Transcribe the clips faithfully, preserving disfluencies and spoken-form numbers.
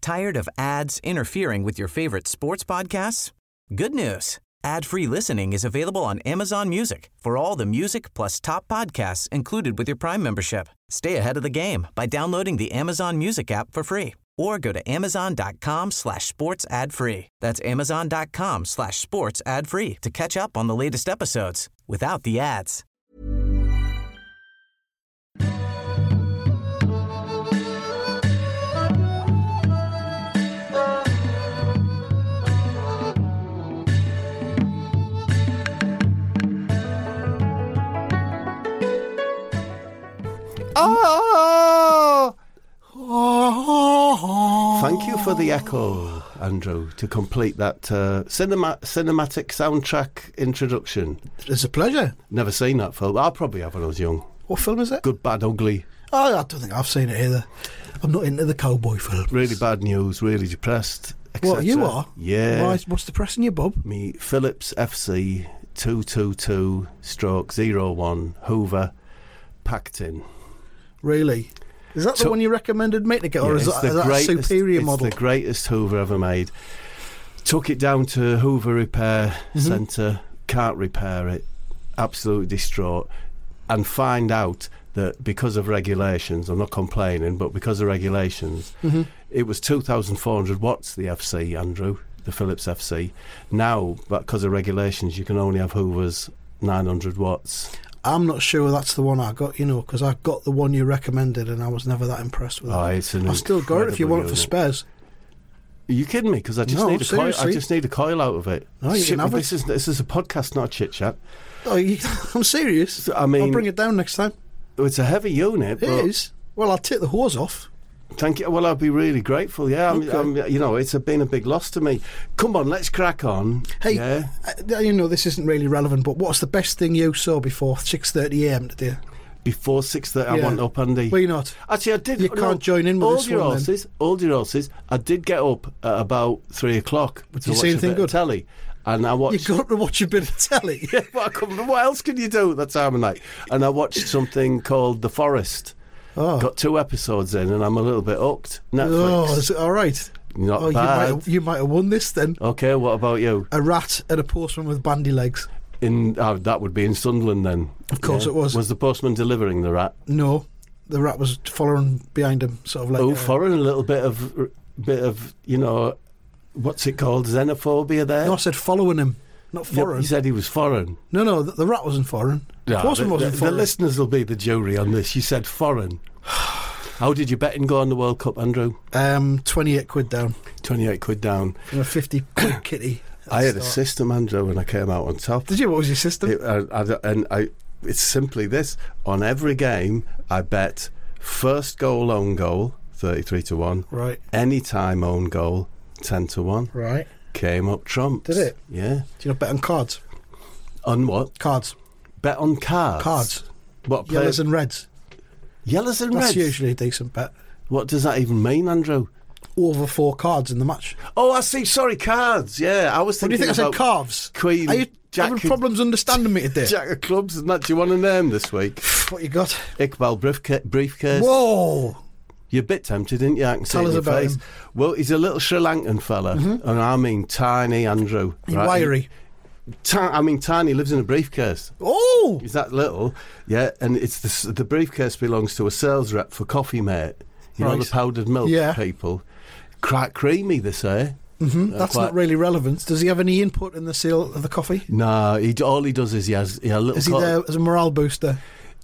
Tired of ads interfering with your favorite sports podcasts? Good news. Ad-free listening is available on Amazon Music for all the music plus top podcasts included with your Prime membership. Stay ahead of the game by downloading the Amazon Music app for free or go to amazon.com slash sports ad free. That's amazon.com slash sports ad free to catch up on the latest episodes without the ads. Oh! Thank you for the echo, Andrew, to complete that uh, cinema- cinematic soundtrack introduction. It's a pleasure. Never seen that film. I'll probably have when I was young. What film is it? Good, Bad, Ugly. Oh, I don't think I've seen it either. I'm not into the cowboy films. Really bad news, really depressed, et cetera. What, you are? Yeah. Why, what's depressing you, bub? Me, Phillips F C two two two stroke zero one Hoover packed in. Really? Is that the So- one you recommended me to get, or Yeah, is it's that, is the that a greatest- superior it's model? the greatest Hoover ever made. Took it down to Hoover Repair Mm-hmm. Centre, can't repair it, absolutely distraught, and find out that because of regulations, I'm not complaining, but because of regulations, Mm-hmm. it was two thousand four hundred watts, the F C, Andrew, the Philips F C. Now, because of regulations, you can only have Hoovers nine hundred watts. I'm not sure that's the one I got, you know, because I got the one you recommended and I was never that impressed with Oh, it. it's an I still got it if you incredible want it for unit. spares. Are you kidding me? Because I just No, need a coil. I seriously. just need a coil out of it. No, you Shit, can have this it. is this is a podcast, not a chit chat. Oh, you, I'm serious. So, I mean, I'll bring it down next time. it's a heavy unit. It but is. Well, I'll take the hose off. Thank you. Well, I'd be really grateful. Yeah, I'm, Okay. I'm, you know, it's a, been a big loss to me. Come on, let's crack on. Hey, yeah. uh, you know, this isn't really relevant, but what's the best thing you saw before six thirty a m today? Before six thirty, I Yeah. want up, Andy. Well, you're not. Actually, I did. You can't join in with hold this your one, then. horses. Hold your horses. I did get up at about three o'clock But to you watch see a anything bit good? of telly, and I You watched. got to watch a bit of telly. Yeah, what, I couldn't- what else can you do at that time of night? And I watched something called The Forest. Oh, Got two episodes in, and I'm a little bit hooked. Netflix. oh is it all right? Not Oh, you might, bad. have, you might have won this then. Okay, what about you? A rat and a postman with bandy legs. In oh, that would be in Sunderland then. Of course it was. Was the postman delivering the rat? No, the rat was following behind him, sort of like. oh, uh, foreign, a little bit of, bit of, you know, what's it called? Xenophobia there. No, I said following him, not Yeah, foreign. he said he was foreign. No, no, the, the rat wasn't foreign. The No, postman the, wasn't the, foreign. the listeners will be the jury on this. You said foreign. How did your betting go on the World Cup, Andrew? Um, twenty-eight quid down twenty-eight quid down. from a fifty quid kitty. at I the had a start. system, Andrew, when I came out on top. Did you? What was your system? It, I, I, and I, it's simply this. On every game, I bet first goal, own goal, thirty-three to one. Right, Any time, own goal, ten to one. right. Came up trumps. Did it? Yeah. Do you know bet on cards? On what? Cards, Bet on cards. cards, What? yellows play- and reds. Yellows and That's reds? usually a decent bet. What does that even mean, Andrew? Over four cards in the match. Oh, I see. Sorry, cards. Yeah, I was What do thinking you think I said? about Calves. Queen, Are you Jack, having problems understanding me today? Jack of Clubs and that. Do you want a name this week? What you got? Iqbal briefca- briefcase. Whoa! You're a bit tempted, didn't you? I can see Tell it in us your about face. him. Well, he's a little Sri Lankan fella, and I mean tiny, Andrew. You right? wiry. Ti- I mean tiny. Lives in a briefcase. Oh! He's that little, yeah. And it's the, s- the briefcase belongs to a sales rep for Coffee Mate. You know Right. the powdered milk Yeah. people. Quite creamy, they say. Mm-hmm. Uh, That's quite- not really relevant. Does he have any input in the sale of the coffee? No, he d- all he does is he has, he has a little. Is he co- there as a morale booster?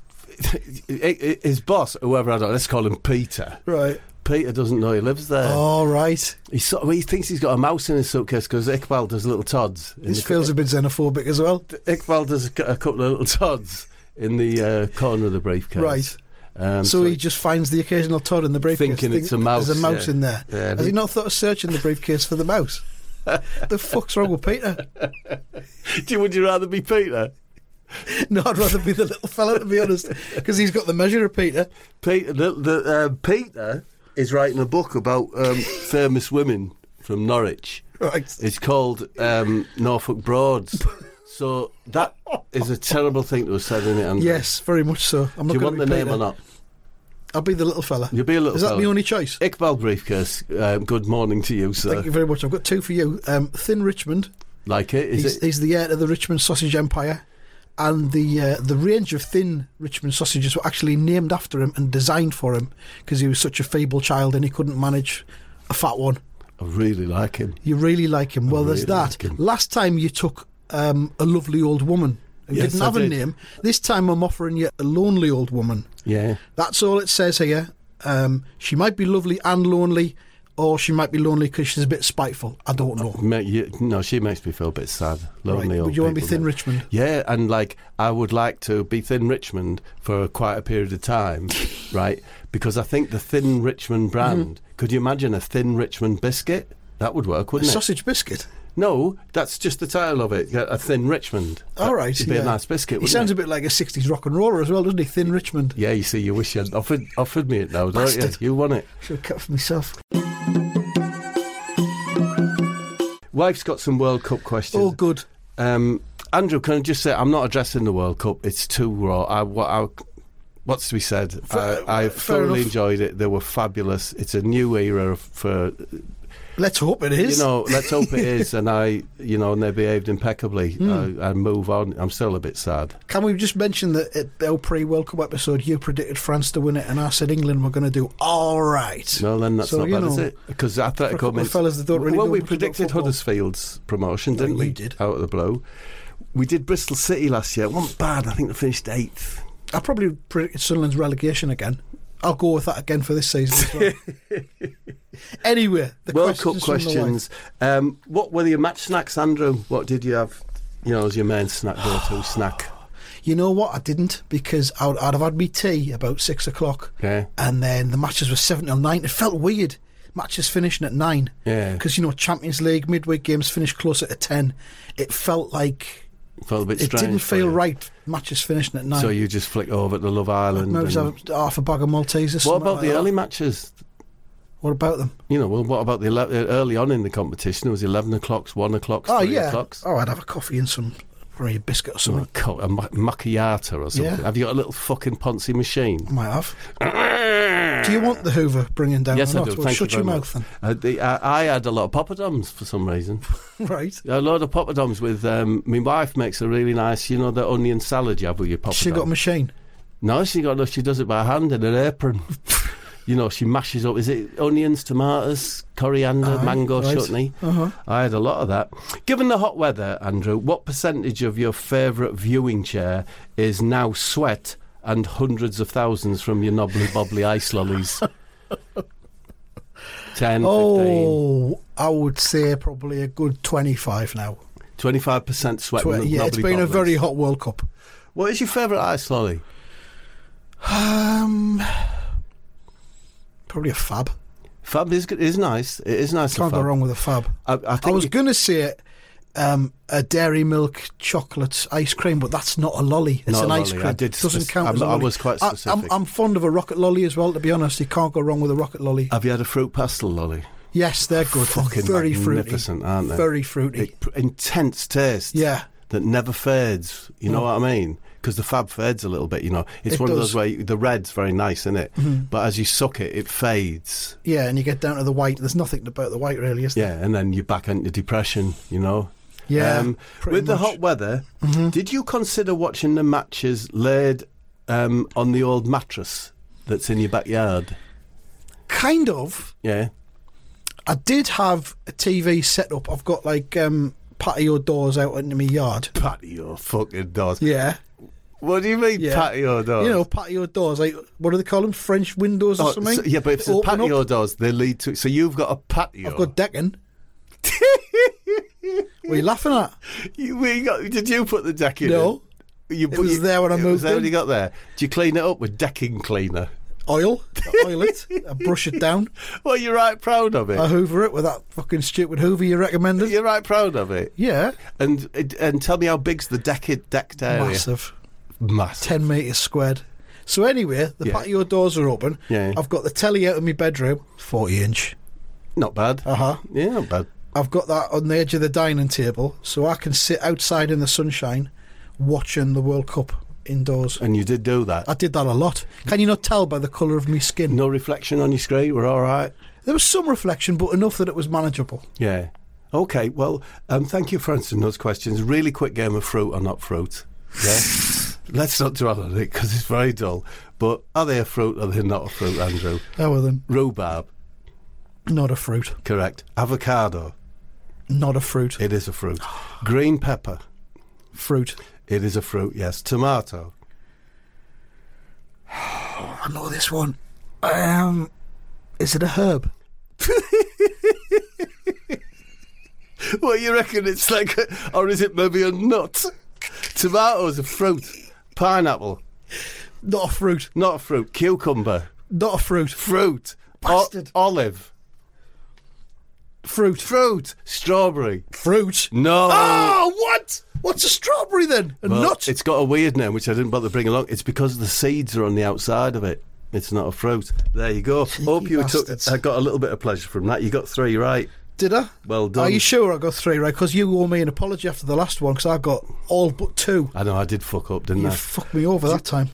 His boss, whoever I don't, let's call him Peter. Right. Peter doesn't know he lives there. Oh, right. He sort of, he thinks he's got a mouse in his suitcase because Iqbal does little tods. in This the- feels a bit xenophobic as well. Iqbal does a, cou- a couple of little tods in the uh, corner of the briefcase. Right. Um, So he just finds the occasional Todd in the briefcase. Thinking it's a think mouse, There's a mouse yeah. in there. Yeah, Has he- he not thought of searching the briefcase for the mouse? The fuck's wrong with Peter? Do you, would you rather be Peter? No, I'd rather be the little fella, to be honest, because he's got the measure of Peter. Peter, the, the, uh, Peter is writing a book about um, famous women from Norwich. Right. It's called um, Norfolk Broads. So that is a terrible thing to have said in it. Andrew. Yes, very much so. I'm not Do you gonna want the be name Peter. or not? I'll be the little fella. You'll be a little Is that fella. my only choice? Iqbal Briefcase, um, good morning to you, sir. Thank you very much. I've got two for you. Um, Thin Richmond. Like it? Is he's, it? he's the heir to the Richmond Sausage Empire. And the uh, the range of thin Richmond sausages were actually named after him and designed for him because he was such a feeble child and he couldn't manage a fat one. I really like him. You really like him. Well, I there's really that. like him. Last time you took um, a lovely old woman who Yes, didn't I have a did. name. This time I'm offering you a lonely old woman. Yeah. That's all it says here. Um, she might be lovely and lonely, or she might be lonely because she's a bit spiteful. I don't know. Ma- you, no, she makes me feel a bit sad. Lonely Right. old Would you want to be people, Thin mate. Richmond? Yeah, and like I would like to be Thin Richmond for quite a period of time, right? Because I think the Thin Richmond brand. Mm-hmm. Could you imagine a Thin Richmond biscuit? That would work, A wouldn't it? sausage biscuit. No, that's just the title of it. A Thin Richmond. All right. It'd be yeah. a nice biscuit. He Wouldn't sounds it? a bit like a sixties rock and roller as well, doesn't he? Thin Richmond. Yeah, you see, you wish you'd offered offered me it now, don't you? Bastard. You want it. Should have kept for myself. Wife's got some World Cup questions. Oh, good. Um, Andrew, can I just say, I'm not addressing the World Cup. It's too raw. I, what, I, what's to be said? Fair- I, I fair thoroughly enough. enjoyed it. They were fabulous. It's a new era for, Let's hope it is. you know, let's hope it is. And I, you know, and they behaved impeccably. Hmm. I, I move on. I'm still a bit sad. Can we just mention that at our pre-World Cup episode, you predicted France to win it, and I said England were going to do all right. Well, then that's So, not you bad, is know, it? Because Atletico for a couple of meant- fellas that don't really well, know we much about predicted football. Huddersfield's promotion, didn't Well, we? you did. Out of the blue. We did Bristol City last year. It wasn't bad. I think they finished eighth. I probably predicted Sunderland's relegation again. I'll go with that again for this season as well. Anyway, the World Cup questions from the questions. Um, what were your match snacks, Andrew? What did you have, you know, as your main snack, go-to snack? wife. You know what? I didn't, because I'd, I'd have had me tea about six o'clock, Okay. and then the matches were seven till nine. It felt weird. Matches finishing at nine. Yeah. Because, you know, Champions League midweek games finish closer to ten. It felt like Felt a bit it strange. didn't for feel you. right. Matches finishing at nine. So you just flick over to Love Island. Maybe and- have half a bag of Maltesers. what something about like the that. early matches? What about them? You know, well, what about the ele- early on in the competition? It was eleven o'clocks, one o'clocks, Oh, three yeah. o'clocks. Oh, I'd have a coffee and some probably a biscuit or something. Like co- a ma- macchiato or something. Yeah. Have you got a little fucking Ponzi machine? I might have. Do you want the Hoover bringing down? Yes, or I not? do. Well, Thank shut you your very mouth much. Uh, the, I, I had a lot of poppadoms for some reason. then. Right. A lot of poppadoms with. Um, my wife makes a really nice, you know, the onion salad you have with your poppadom. She got a machine. No, she got. No, she does it by hand in an apron. You know, she mashes up. Is it onions, tomatoes, coriander, Aye, mango right. chutney? Uh-huh. I had a lot of that. Given the hot weather, Andrew, what percentage of your favourite viewing chair is now sweat and hundreds of thousands from your knobbly bobbly ice lollies? ten, fifteen, Oh, I would say probably a good twenty-five now. twenty-five percent sweat Tw- and yeah, it's knobbly been a bobblies. very hot World Cup. What is your favourite ice lolly? Um, probably a Fab. Fab is, good- is nice. It is nice. Can't Fab. go wrong with a Fab. I, I, think I was you- going to say um, a dairy milk chocolate ice cream, but that's not a lolly. It's Not an a ice lolly. cream. I did It doesn't spec- count I'm- as a I lolly. was quite I- specific. I'm, I'm fond of a rocket lolly as well, to be honest. You can't go wrong with a rocket lolly. Have you had a fruit pastel lolly? Yes, they're good. Fucking Very fruity. magnificent, aren't they? Very fruity. It, intense taste. Yeah. That never fades. You know Mm. what I mean? Because the Fab fades a little bit. You know, it's It one of does. those where you, the red's very nice, isn't it? Mhm. But as you suck it, it fades. Yeah, and you get down to the white. There's nothing about the white, really, is there? Yeah, and then you're back into depression. You know. Um, Yeah, pretty with the much. hot weather, Mhm. did you consider watching the matches laid um, on the old mattress that's in your backyard? Kind of. Yeah. I did have a T V set up. I've got like um, patio doors out into my yard. Patio fucking doors. Yeah. What do you mean Yeah. patio doors? You know, patio doors. Like, what do they call them? French windows or Oh, something? so- yeah, but if it's Open patio up. doors, they lead to. So you've got a patio. I've got decking. What are you laughing at? You, we got, did you put the deck in? No. You, It was there when I it was moved there when in. you got there. Do you clean it up with decking cleaner? Oil. I oil it. I brush it down. Well, you're right proud of it. I hoover it with that fucking stupid hoover you recommended. You're right proud of it. Yeah. And and tell me how big's the deck, decked area? Massive. Massive. ten metres squared. So anyway, the Yeah. patio doors are open. Yeah. I've got the telly out of my bedroom, forty inch. Not bad. Uh-huh. Yeah, not bad. I've got that on the edge of the dining table, so I can sit outside in the sunshine watching the World Cup. indoors. And you did do that? I did that a lot. Can you not tell by the colour of my skin? No reflection on your screen? We're all right? There was some reflection, but enough that it was manageable. Yeah. Okay, well, um, thank you for answering those questions. Really quick game of fruit or not fruit. Yeah? Let's not dwell on it because it's very dull. But are they a fruit or are they not a fruit, Andrew? How are them? Rhubarb. Not a fruit. Correct. Avocado. Not a fruit. It is a fruit. Green pepper. Fruit. It is a fruit, yes. Tomato. Oh, I know this one. Um, is it a herb? What, you reckon it's like, a, or is it maybe a nut? Tomato's a fruit. Pineapple. Not a fruit. Not a fruit. Cucumber. Not a fruit. Fruit. Bastard. O- olive. Fruit. Fruit. Strawberry. Fruit. No. Oh, what? What's a strawberry then? A Well, nut? It's got a weird name, which I didn't bother bringing along. It's because the seeds are on the outside of it. It's not a fruit. There you go. Cheeky Hope you bastards. took. I got a little bit of pleasure from that. You got three right. Did I? Well done. Are you sure I got three right? Because you owe me an apology after the last one, because I got all but two. I know I did fuck up, didn't You I? fucked me over that time.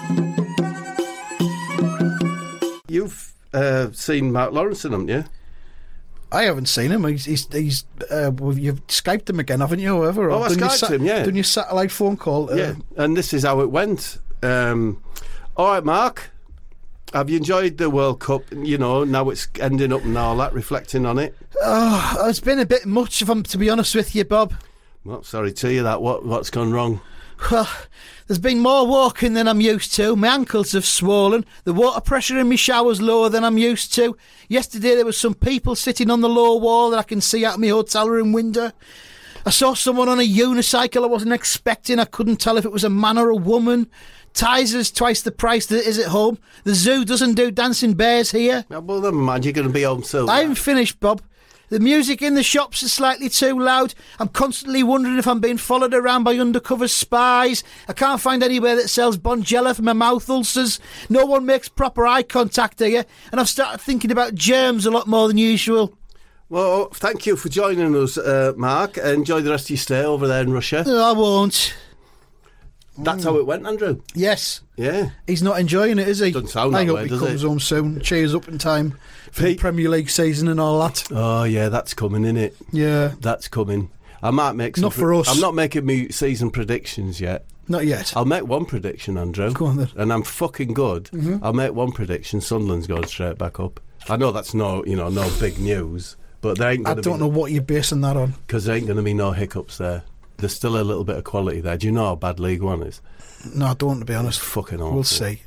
You've uh, seen Mark Lawrenson, haven't you? I haven't seen him. He's, he's, he's uh, well, you've Skyped him again, haven't you? Or whatever. Oh, I done your Skyped him, yeah. Done your satellite phone call. Uh, Yeah. And this is how it went. Um, all right, Mark. Have you enjoyed the World Cup? You know, now it's ending up and all that, reflecting on it. Oh, it's been a bit much, if I'm to be honest with you, Bob. Well, sorry to you that. What, what's gone wrong? Well, there's been more walking than I'm used to. My ankles have swollen. The water pressure in my shower's lower than I'm used to. Yesterday there was some people sitting on the low wall that I can see out my hotel room window. I saw someone on a unicycle I wasn't expecting. I couldn't tell if it was a man or a woman. Tyser's twice the price that it is at home. The zoo doesn't do dancing bears here. Oh, well, never mind. You're going to be home soon. I haven't finished, Bob. The music in the shops is slightly too loud. I'm constantly wondering if I'm being followed around by undercover spies. I can't find anywhere that sells Bonjela for my mouth ulcers. No one makes proper eye contact here. And I've started thinking about germs a lot more than usual. Well, thank you for joining us, uh, Mark. Enjoy the rest of your stay over there in Russia. No, I won't. That's how it went, Andrew. Yes. Yeah. He's not enjoying it, is he? Doesn't sound I that hope way, he does comes it? home soon. Cheers up in time for the Pete- Premier League season and all that. Oh, yeah, that's coming, innit? Yeah. That's coming. I might make some... Not for us. I'm not making me season predictions yet. Not yet. I'll make one prediction, Andrew. Go on then. And I'm fucking good. Mm-hmm. I'll make one prediction. Sunderland's going straight back up. I know that's no, you know, no big news, but there ain't I going to be... don't know what you're basing that on. Because there ain't going to be no hiccups there. There's still a little bit of quality there. Do you know how bad League One is? No, I don't, to be honest. Fucking awful. We'll see.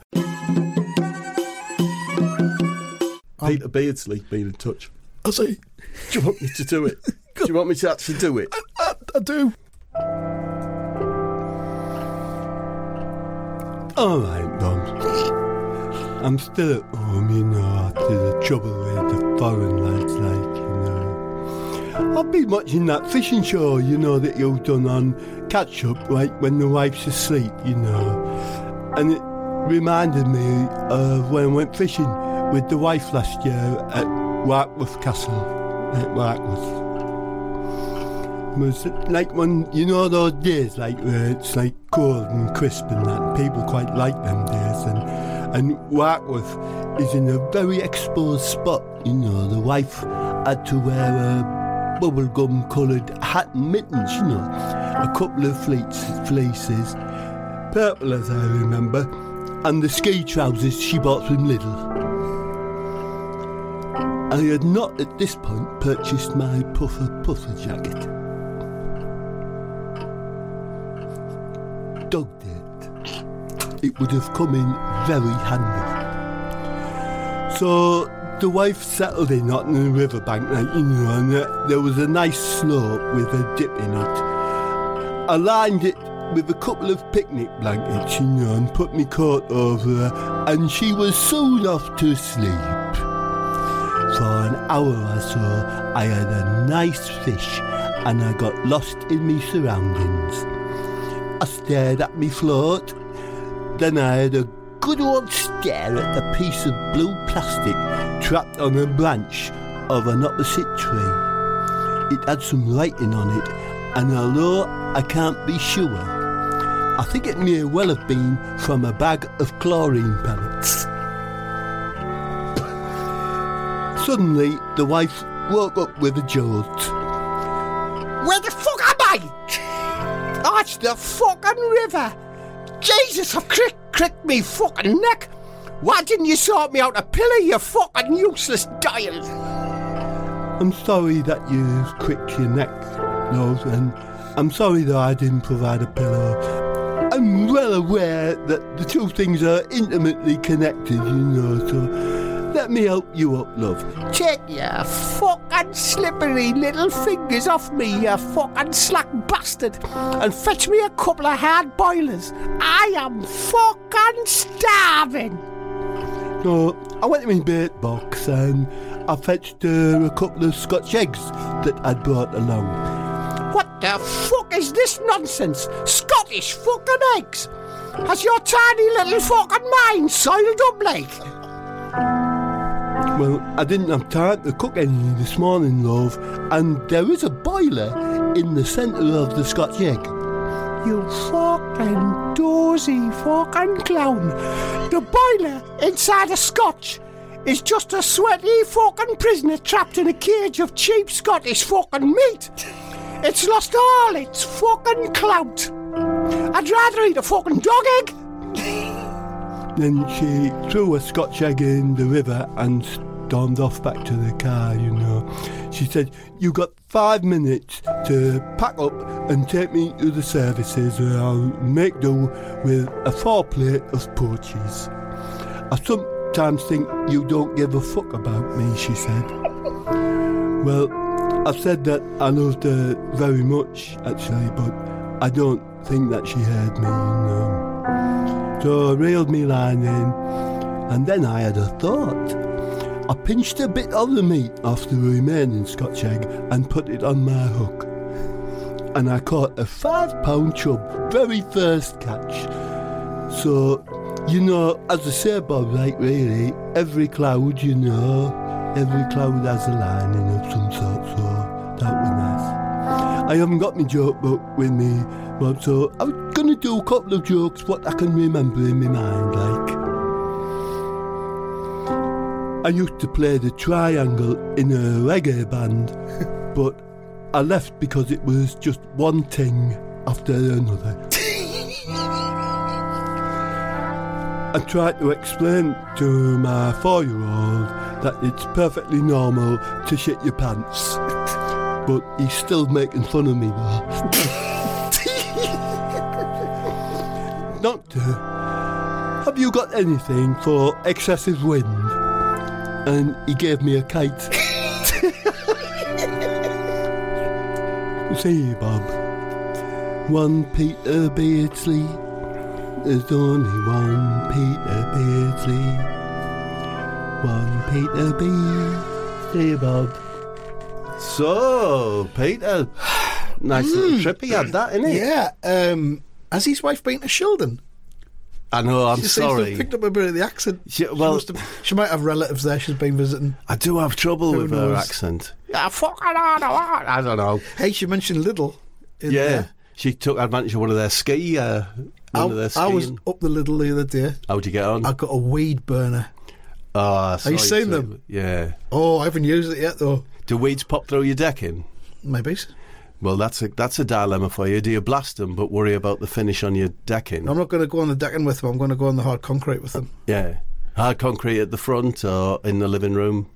Peter Beardsley been in touch. I'll see. Do you want me to do it? Do you want me to actually do it? I, I, I do. All right, Mum. I'm still at home, you know, after the trouble with the foreign lads, like, you know. I've been watching that fishing show, you know, that you've done on Catch Up, like when the wife's asleep, you know. And it reminded me of when I went fishing with the wife last year at Warkworth Castle, at Warkworth. It was like when, you know, those days like where it's like cold and crisp and that, and people quite like them days, and and Warkworth is in a very exposed spot, you know. The wife had to wear a bubblegum coloured hat and mittens, you know, a couple of fleets, fleeces, purple as I remember, and the ski trousers she bought from Lidl. I had not at this point purchased my puffer puffer jacket. Dogged it. It would have come in very handy. So the wife settled in on the riverbank, like, you know, and uh, there was a nice slope with a dip in it. I lined it with a couple of picnic blankets, you know, and put my coat over her, and she was soon off to sleep. For an hour or so, I had a nice fish, and I got lost in me surroundings. I stared at me float, then I had a good old stare at a piece of blue plastic trapped on a branch of an opposite tree. It had some writing on it, and although I can't be sure, I think it may well have been from a bag of chlorine pellets. Suddenly, the wife woke up with a jolt. Where the fuck am I? Oh, it's the fucking river. Jesus, I've crick, cricked me fucking neck. Why didn't you sort me out a pillow, you fucking useless dial? I'm sorry that you cricked your neck, Rose, and I'm sorry that I didn't provide a pillow. I'm well aware that the two things are intimately connected, you know, so let me help you up, love. Take your fucking slippery little fingers off me, you fucking slack bastard, and fetch me a couple of hard boilers. I am fucking starving. No, I went to my bait box and I fetched uh, a couple of Scotch eggs that I'd brought along. What the fuck is this nonsense? Scottish fucking eggs? Has your tiny little fucking mind soiled up like? Well, I didn't have time to cook any this morning, love, and there is a boiler in the centre of the Scotch egg. You fucking dozy fucking clown. The boiler inside a Scotch is just a sweaty fucking prisoner trapped in a cage of cheap Scottish fucking meat. It's lost all its fucking clout. I'd rather eat a fucking dog egg. Then she threw a Scotch egg in the river and stormed off back to the car, you know. She said, "You got five minutes to pack up and take me to the services or I'll make do with a four plate of porches. I sometimes think you don't give a fuck about me," she said. Well, I've said that I loved her very much, actually, but I don't think that she heard me, you know. So I reeled me line in, and then I had a thought. I pinched a bit of the meat off the remaining Scotch egg and put it on my hook. And I caught a five pound chub, very first catch. So, you know, as I say, Bob, like really, every cloud, you know, every cloud has a lining of some sort, so that was nice. I haven't got my joke book with me, Bob, so I'm going to do a couple of jokes what I can remember in my mind, like. I used to play the triangle in a reggae band, but I left because it was just one thing after another. I tried to explain to my four-year-old that it's perfectly normal to shit your pants, but he's still making fun of me though. Doctor, have you got anything for excessive wind? And he gave me a kite. See, Bob, one Peter Beardsley. There's only one Peter Beardsley. One Peter Beardsley, Bob. So, Peter, nice mm. little trip he had that, innit? Yeah. Um, has his wife been to Shildon? I know, I'm she sorry. She picked up a bit of the accent. She, well, she, have, she might have relatives there she's been visiting. I do have trouble Who with knows? her accent. Yeah, fuck, I don't know. Hey, she mentioned Lidl. In yeah, there. She took advantage of one of their ski. Uh, one I, of their I was up the Lidl the other day. How'd you get on? I got a weed burner. Oh, have you seen too. them? Yeah. Oh, I haven't used it yet though. Do weeds pop through your decking? Maybe. Well, that's a that's a dilemma for you. Do you blast them but worry about the finish on your decking? I'm not going to go on the decking with them. I'm going to go on the hard concrete with them. Yeah. Hard concrete at the front or in the living room?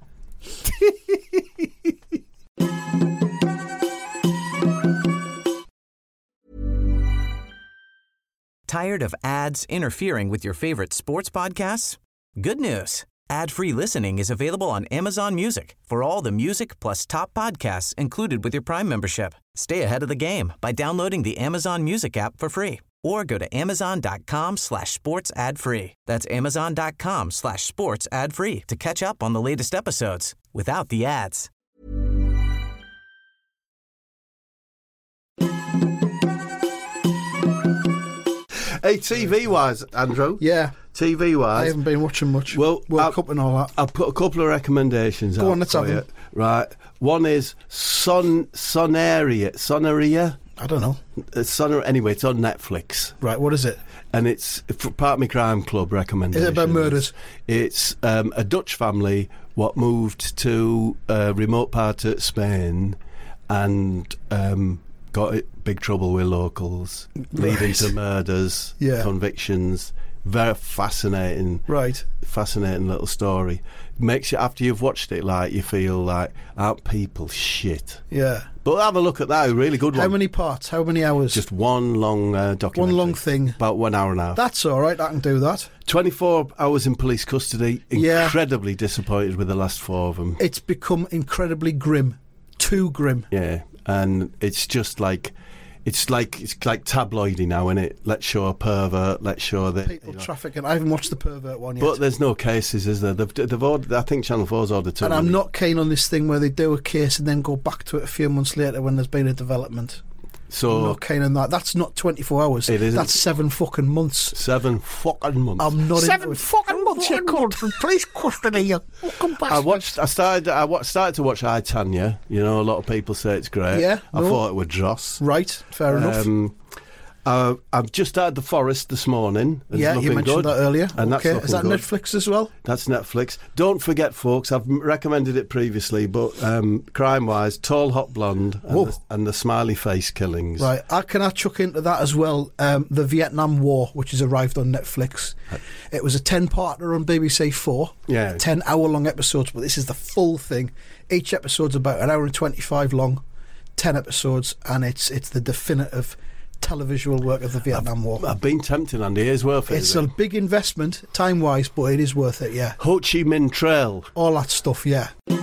Tired of ads interfering with your favorite sports podcasts? Good news. Ad-free listening is available on Amazon Music for all the music plus top podcasts included with your Prime membership. Stay ahead of the game by downloading the Amazon Music app for free or go to amazon.com slash sports ad free. That's amazon.com slash sports ad free to catch up on the latest episodes without the ads. Hey, T V-wise, Andrew. Yeah. T V-wise. I haven't been watching much. Well, World Cup and all that. I'll put a couple of recommendations Go out on, let's for have you. them. Right. One is Son Sonaria. Sonaria? I don't know. It's on, anyway, it's on Netflix. Right, what is it? And it's part of my crime club recommendation. Is it about murders? It's um, a Dutch family what moved to a remote part of Spain and um, got in big trouble with locals, leading Right. to murders, Yeah. convictions. Very fascinating, Right. fascinating little story. Makes you, after you've watched it, like you feel like, aren't people shit? Yeah. But have a look at that, a really good How one. many parts? How many hours? Just one long uh, documentary. one long thing. About one hour and a half. That's all right. I can do that. twenty-four hours in police custody. Yeah. Incredibly disappointed with the last four of them. It's become incredibly grim. Too grim. Yeah, and it's just like, it's like it's like tabloidy now, isn't it? Let's show a pervert. Let's show that. People you know. trafficking. I haven't watched the pervert one yet. But there's no cases, is there? They've, they've ordered, I think Channel four's ordered two. and I'm not keen on this thing where they do a case and then go back to it a few months later when there's been a development. I'm So not keen on that. That's not twenty-four hours. It isn't. That's seven fucking months. seven fucking months. I'm not Seven into it. fucking months you're called from police custody, you fucking I bastard. watched. I started. I wa- started to watch I, Tanya. You know, a lot of people say it's great. Yeah, I no. thought it was dross. Right, fair enough. Um, uh, I've just started The Forest this morning. It's Yeah, you looking mentioned good. that earlier. And that's okay, looking is that good. Netflix as well? That's Netflix. Don't forget, folks, I've m- recommended it previously, but um, crime-wise, Tall Hot Blonde and Whoa. the, and the Smiley Face Killings. Right, I can I chuck into that as well. Um, the Vietnam War, which has arrived on Netflix. It was a ten-parter on B B C Four. Yeah. ten hour-long episodes, but this is the full thing. Each episode's about an hour and twenty-five long, ten episodes, and it's it's the definitive televisual work of the Vietnam War. I've been tempted, Andy. It's worth it. It's is a it? big investment, time-wise, but it is worth it. Yeah, Ho Chi Minh Trail. all that stuff. Yeah. Good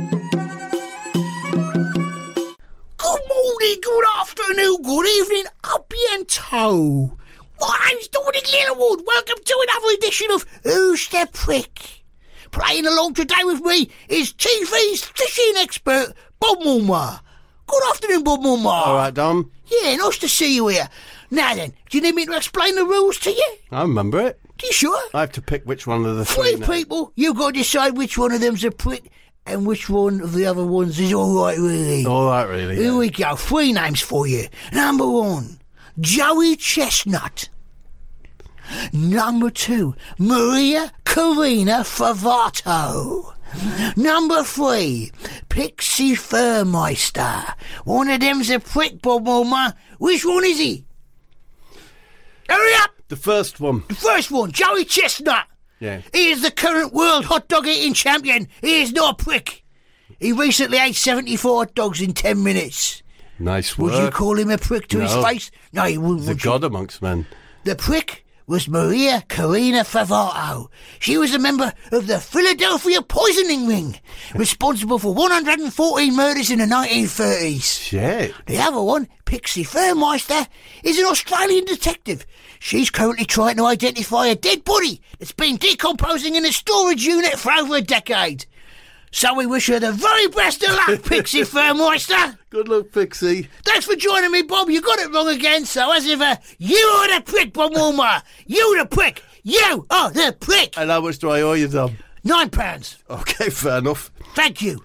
morning, good afternoon, good evening, a bientôt. My name's Dominic Littlewood. Welcome to another edition of Who's the Prick? Playing along today with me is T V's fishing expert, Bob Moore. Good afternoon, Bob Moore. All right, Dom. Yeah, nice to see you here. Now then, do you need me to explain the rules to you? I remember it. You sure? I have to pick which one of the three. Three now. people, you've got to decide which one of them's a prick and which one of the other ones is all right, really. All right, really. Here yeah. we go. Three names for you. Number one, Joey Chestnut. Number two, Maria Karina Favato. Number three, Pixie Furmeister. One of them's a prick, Bob Moore. Which one is he? Hurry up! The first one. The first one, Joey Chestnut. Yeah. He is the current world hot dog eating champion. He is no prick. He recently ate seventy-four hot dogs in ten minutes. Nice Would work. you call him a prick to his No. face? No, you wouldn't. He's a would you? god amongst men. The prick was Maria Karina Favato. She was a member of the Philadelphia poisoning ring, responsible for one hundred fourteen murders in the nineteen thirties. Shit. The other one, Pixie Furmeister, is an Australian detective. She's currently trying to identify a dead body that's been decomposing in a storage unit for over a decade. So we wish her the very best of luck, Pixie Furmeister. Good luck, Pixie. Thanks for joining me, Bob. You got it wrong again, so as ever, you are the prick, Bob Woolmer. You the prick. You are the prick. And how much do I owe you, Dom? Nine pounds. Okay, fair enough. Thank you.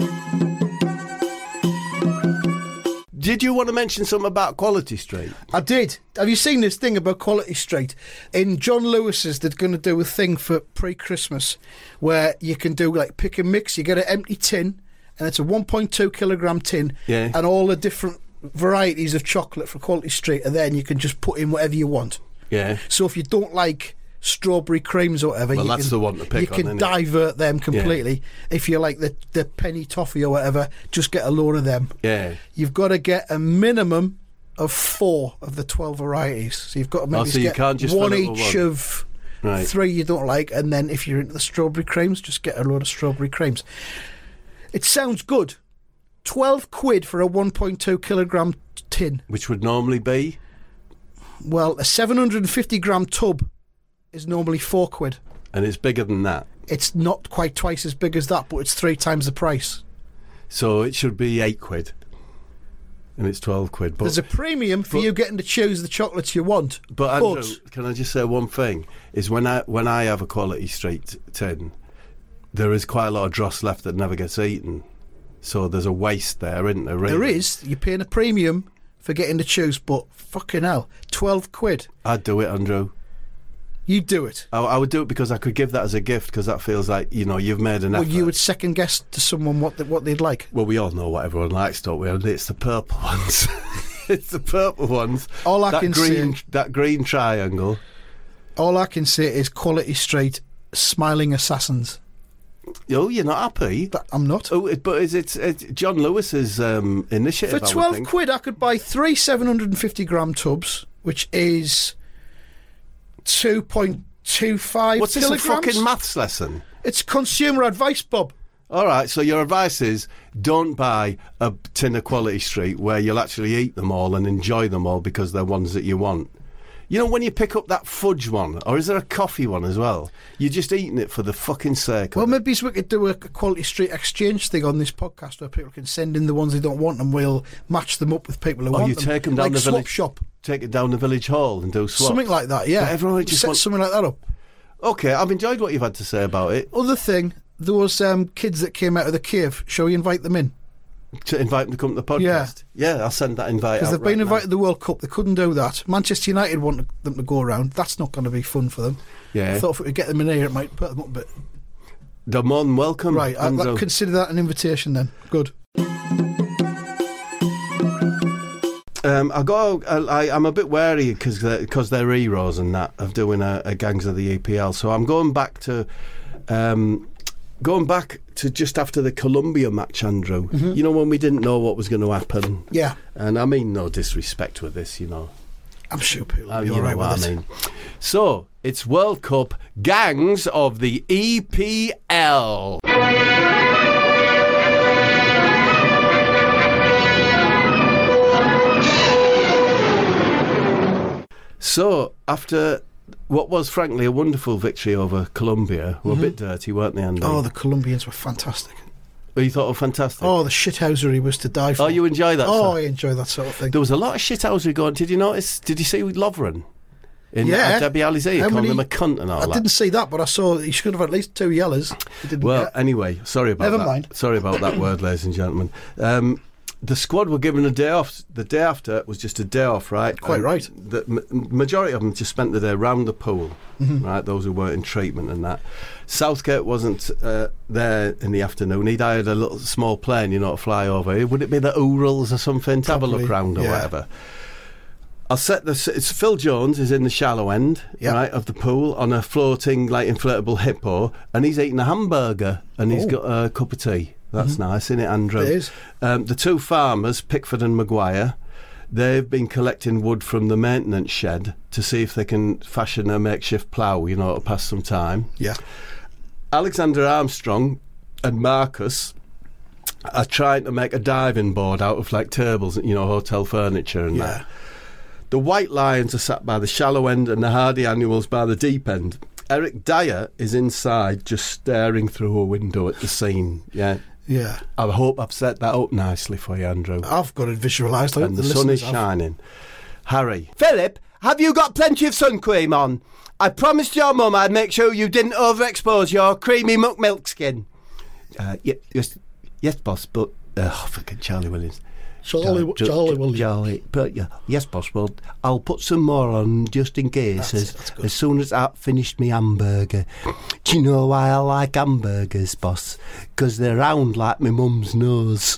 Did you want to mention something about Quality Street? I did. Have you seen this thing about Quality Street? In John Lewis's, they're going to do a thing for pre-Christmas where you can do like pick and mix. You get an empty tin, and it's a one point two kilogram tin, Yeah. and all the different varieties of chocolate for Quality Street, and then you can just put in whatever you want. Yeah. So if you don't like strawberry creams or whatever, Well, you that's can, the one to pick you on, can isn't it? divert them completely. If you like the, the penny toffee or whatever, just get a load of them. Yeah. You've got to get a minimum of four of the twelve varieties. So you've got to maybe Oh, so you get can't just one fill it with each one. of Right. three you don't like, and then if you're into the strawberry creams, just get a load of strawberry creams. It sounds good. twelve quid for a one point two kilogram tin. Which would normally be? Well, a seven hundred fifty gram tub is normally four quid. And it's bigger than that. It's not quite twice as big as that, but it's three times the price. So it should be eight quid. And it's twelve quid. But, There's a premium for but- you getting to choose the chocolates you want. but Andrew, can I just say one thing? Is when I when I have a Quality Street tin, there is quite a lot of dross left that never gets eaten. So there's a waste there, isn't there? Really? There is. You're paying a premium for getting to choose, but fucking hell, twelve quid. I'd do it, Andrew. You'd do it. I, I would do it because I could give that as a gift, because that feels like, you know, you've made an Well, effort. you would second guess to someone what the, what they'd like. Well, we all know what everyone likes, don't we? And it's the purple ones. It's the purple ones. All I that can green, say, that green triangle. all I can say is Quality Street, Smiling Assassins. Oh, you're not happy? But I'm not. Oh, it, but is it, it John Lewis's um, initiative? For I would twelve think. quid, I could buy three seven hundred fifty gram tubs, which is two point two five What's this, kilograms. a fucking maths lesson? It's consumer advice, Bob. All right, so your advice is don't buy a tin of Quality Street where you'll actually eat them all and enjoy them all because they're ones that you want. You know, when you pick up that fudge one, or is there a coffee one as well? You're just eating it for the fucking sake Well, of it. maybe we could do a Quality Street exchange thing on this podcast where people can send in the ones they don't want and we'll match them up with people who Or want you them. take them down like the swap village shop. Take it down the village hall and do swaps. Something like that, yeah. But everyone just Set wants- something like that up. Okay, I've enjoyed what you've had to say about it. Other thing, there was um, kids that came out of the cave. Shall we invite them in? To invite them to come to the podcast. Yeah, yeah I'll send that invite Because out they've right been now. invited to the World Cup. They couldn't do that. Manchester United wanted them to go around. That's not going to be fun for them. Yeah. I thought if we could get them in here, it might put them up a bit. They're more than welcome. Right, I, Andrew. I consider that an invitation then. Good. Um, I go. I, I'm a bit wary because because they're heroes and that of doing a, a Gangs of the E P L. So I'm going back to um, going back to just after the Colombia match, Andrew. Mm-hmm. You know, when we didn't know what was going to happen. Yeah. And I mean no disrespect with this, you know. I'm sure people will Uh, be you all know right what with I it. mean. So it's World Cup Gangs of the E P L. So, after what was frankly a wonderful victory over Colombia, who were a bit dirty, weren't they, Andy? Oh, the Colombians were fantastic. Oh, you thought, oh, fantastic. Oh, the shithousery was to die for. Oh, you enjoy that Oh, stuff? I enjoy that sort of thing. There was a lot of shithousery going. Did you notice? Did you see Lovren? In Yeah. uh, Debbie Alizé How calling many- him a cunt and all I that. didn't see that, but I saw he should have at least two yellers. He didn't Well, get. anyway, sorry about Never that. mind. Sorry about that word, ladies and gentlemen. Um, the squad were given a day off. The day after was just a day off, right? Quite And right. The m- majority of them just spent the day round the pool, Mm-hmm. right? Those who weren't in treatment and that. Southgate wasn't uh, there in the afternoon. He'd hired a little small plane, you know, to fly over. Would it be the Urals or something to have a look Probably, round or yeah. whatever? I'll set this. It's Phil Jones is in the shallow end, Yep. right, of the pool on a floating like inflatable hippo, and he's eating a hamburger and he's Oh. got a cup of tea. That's nice, isn't it, Andrew? It is. Um, the two farmers, Pickford and Maguire, they've been collecting wood from the maintenance shed to see if they can fashion a makeshift plough, you know, to pass some time. Yeah. Alexander Armstrong and Marcus are trying to make a diving board out of like tables, you know, hotel furniture and Yeah. that. The White Lions are sat by the shallow end and the Hardy Annuals by the deep end. Eric Dyer is inside just staring through a window at the scene. Yeah. Yeah. I hope I've set that up nicely for you, Andrew. I've got it visualised. I hope and the the sun is listeners have. shining. Harry. Philip, have you got plenty of sun cream on? I promised your mum I'd make sure you didn't overexpose your creamy muck milk skin. Uh, y- yes, yes, boss, but... Oh, fucking Charlie Williams. Charlie, Jo- Charlie Jo- Williams. Charlie, but yeah, yes, boss. Well, I'll put some more on just in case. That's as, it, that's good. as soon as I've finished my hamburger. Do you know why I like hamburgers, boss? Because they're round like my mum's nose.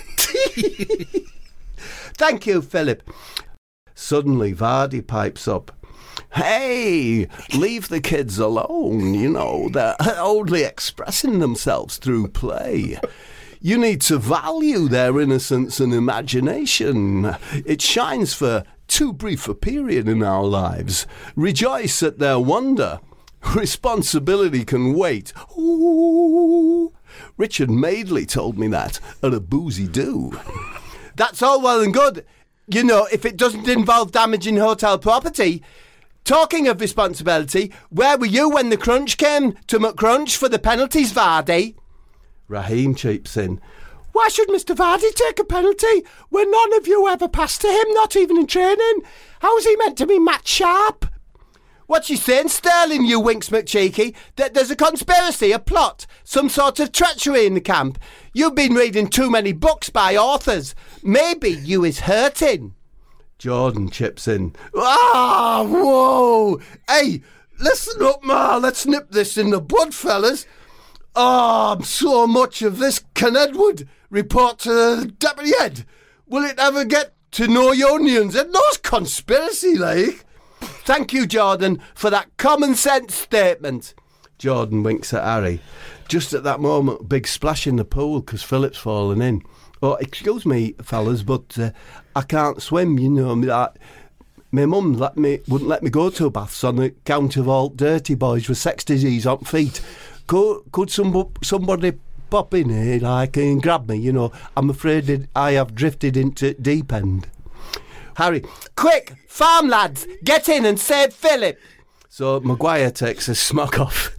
Thank you, Philip. Suddenly, Vardy pipes up. Hey, leave the kids alone. You know, they're only expressing themselves through play. You need to value their innocence and imagination. It shines for too brief a period in our lives. Rejoice at their wonder. Responsibility can wait. Ooh. Richard Madeley told me that at a boozy do. That's all well and good, you know, if it doesn't involve damaging hotel property. Talking of responsibility, where were you when the crunch came to McCrunch for the penalties, Vardy? Raheem cheeps in. Why should Mister Vardy take a penalty when none of you ever passed to him, not even in training? How is he meant to be Matt Sharp? What's you saying, Sterling, you Winks McCheeky? That there's a conspiracy, a plot, some sort of treachery in the camp. You've been reading too many books by authors. Maybe you is hurting. Jordan chips in. Ah, whoa! Hey, listen up, ma. Let's nip this in the bud, fellas. Oh, so much of this can Edward report to the deputy head. Will it ever get to know your onions? And those conspiracy, like. Thank you, Jordan, for that common sense statement. Jordan winks at Harry. Just at that moment, big splash in the pool because Philip's fallen in. Oh, excuse me, fellas, but uh, I can't swim, you know. I, my mum let me, wouldn't let me go to baths on account of all dirty boys with sex disease on feet. Could, could some, somebody pop in here, like, and grab me, you know? I'm afraid that I have drifted into deep end. Harry, quick, farm lads, get in and save Philip. So Maguire takes a smock off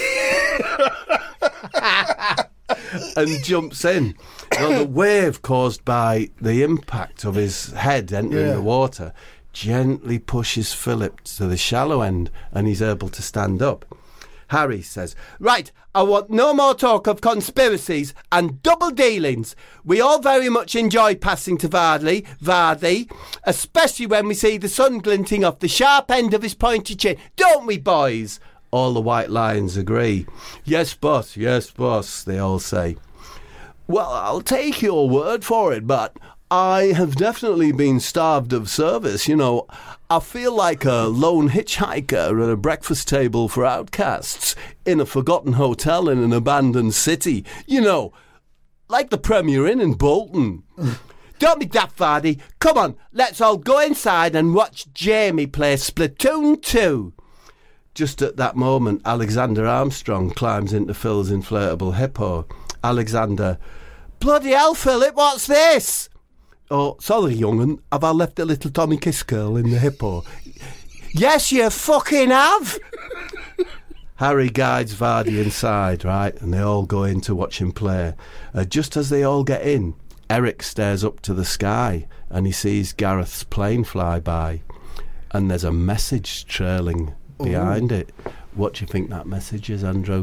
and jumps in. Now, the wave caused by the impact of his head entering yeah. the water gently pushes Philip to the shallow end, and he's able to stand up. Harry says, right, I want no more talk of conspiracies and double dealings. We all very much enjoy passing to Vardy, Vardy, especially when we see the sun glinting off the sharp end of his pointy chin. Don't we, boys? All the White Lions agree. Yes, boss, yes, boss, they all say. Well, I'll take your word for it, but I have definitely been starved of service, you know. I feel like a lone hitchhiker at a breakfast table for outcasts in a forgotten hotel in an abandoned city. You know, like the Premier Inn in Bolton. Don't be daft, Vardy. Come on, let's all go inside and watch Jamie play Splatoon two. Just at that moment, Alexander Armstrong climbs into Phil's inflatable hippo. Alexander, bloody hell, Philip, what's this? Oh, sorry, young'un. Have I left a little Tommy Kiss girl in the hippo? Yes, you fucking have! Harry guides Vardy inside, right, and they all go in to watch him play. Uh, just as they all get in, Eric stares up to the sky and he sees Gareth's plane fly by. And there's a message trailing behind Ooh. it. What do you think that message is, Andrew?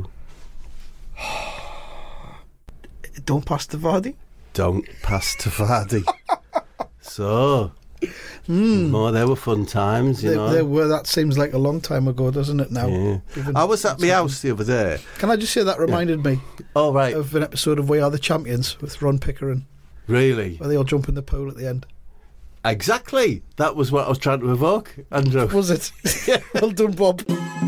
Don't pass to Vardy? Don't pass to Vardy. So, mm. oh, they were fun times, you they, know. They were. That seems like a long time ago, doesn't it now? Yeah. I was at my house the other day. Can I just say that reminded yeah. me oh, right. of an episode of We Are the Champions with Ron Pickering. Really? Where they all jump in the pool at the end. Exactly. That was what I was trying to evoke, Andrew. Was it? Well done, Bob.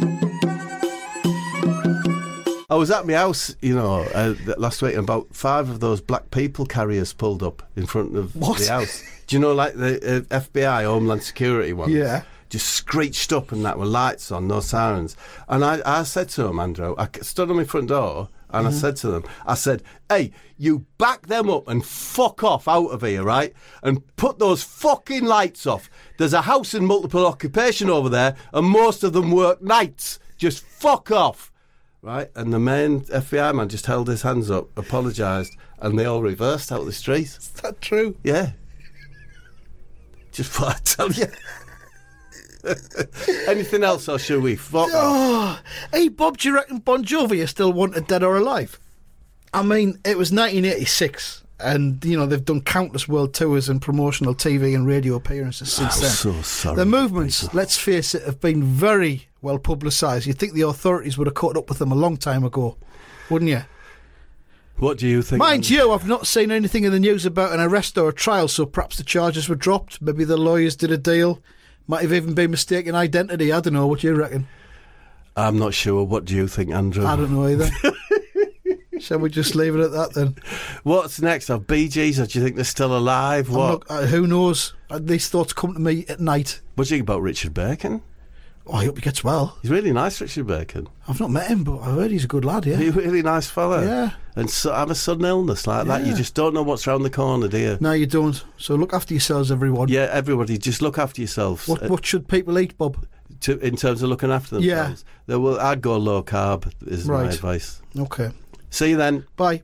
I was at my house, you know, uh, last week, and about five of those black people carriers pulled up in front of what? the house. Do you know, like the uh, F B I, Homeland Security ones? Yeah. Just screeched up and that with lights on, no sirens. And I, I said to them, Andrew, I stood on my front door and mm-hmm. I said to them, I said, hey, you back them up and fuck off out of here, right? And put those fucking lights off. There's a house in multiple occupation over there and most of them work nights. Just fuck off. Right, and the main F B I man just held his hands up, apologised, and they all reversed out the street. Is that true? Yeah. Just what I tell you. Anything else, or should we fuck oh, off? Hey, Bob, do you reckon Bon Jovi is still wanted dead or alive? I mean, it was nineteen eighty-six, and, you know, they've done countless world tours and promotional T V and radio appearances since I'm then. so sorry. The movements, people. let's face it, have been very well publicised. You'd think the authorities would have caught up with them a long time ago, wouldn't you? What do you think? Mind you, I've not seen anything in the news about an arrest or a trial, so perhaps the charges were dropped. Maybe the lawyers did a deal. Might have even been mistaken identity. I don't know. What do you reckon? I'm not sure. What do you think, Andrew? I don't know either. Shall we just leave it at that then? What's next? Are Bee Gees, or do you think they're still alive? What? Not, uh, who knows? Uh, these thoughts come to me at night. What do you think about Richard Bacon? Oh, I hope he gets well. He's really nice, Richard Bacon. I've not met him, but I heard he's a good lad, yeah. He's a really nice fella. Yeah. And so, have a sudden illness like yeah. that, you just don't know what's round the corner, do you? No, you don't. So look after yourselves, everyone. Yeah, everybody, just look after yourselves. What, what should people eat, Bob? To, in terms of looking after themselves? Yeah. They will, I'd go low carb, is right. my advice. Okay. See you then. Bye.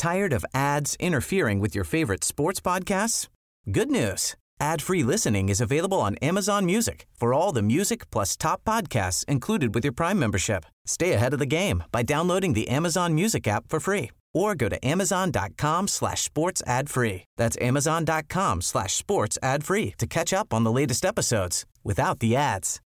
Tired of ads interfering with your favorite sports podcasts? Good news. Ad-free listening is available on Amazon Music for all the music plus top podcasts included with your Prime membership. Stay ahead of the game by downloading the Amazon Music app for free or go to amazon.com slash sports ad free. That's amazon.com slash sports ad free to catch up on the latest episodes without the ads.